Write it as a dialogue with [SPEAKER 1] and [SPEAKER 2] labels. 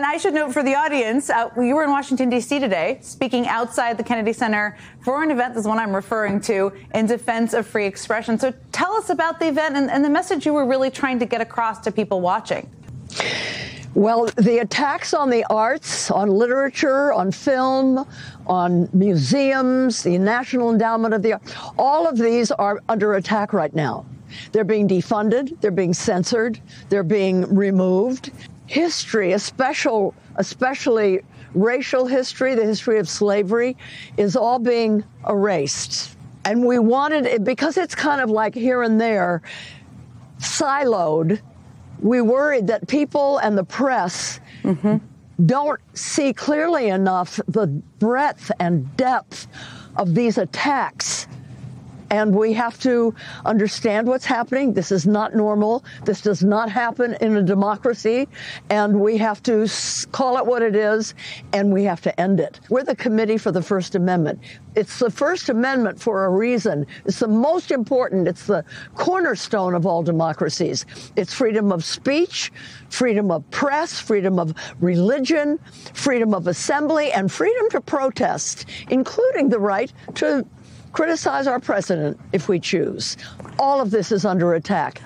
[SPEAKER 1] And I should note for the audience, you were in Washington, D.C. today, speaking outside the Kennedy Center for an event, this one I'm referring to, in defense of free expression. So tell us about the event and the message you were really trying to get across to people watching.
[SPEAKER 2] Well, the attacks on the arts, on literature, on film, on museums, the National Endowment of the Arts, all of these are under attack right now. They're being defunded, they're being censored, they're being removed. History, especially racial history, the history of slavery, is all being erased. And we wanted it, because it's kind of like here and there, siloed. We worried that people and the press don't see clearly enough the breadth and depth of these attacks. And we have to understand what's happening. This is not normal. This does not happen in a democracy. And we have to call it what it is, and we have to end it. We're the Committee for the First Amendment. It's the First Amendment for a reason. It's the most important. It's the cornerstone of all democracies. It's freedom of speech, freedom of press, freedom of religion, freedom of assembly, and freedom to protest, including the right to criticize our president if we choose. All of this is under attack.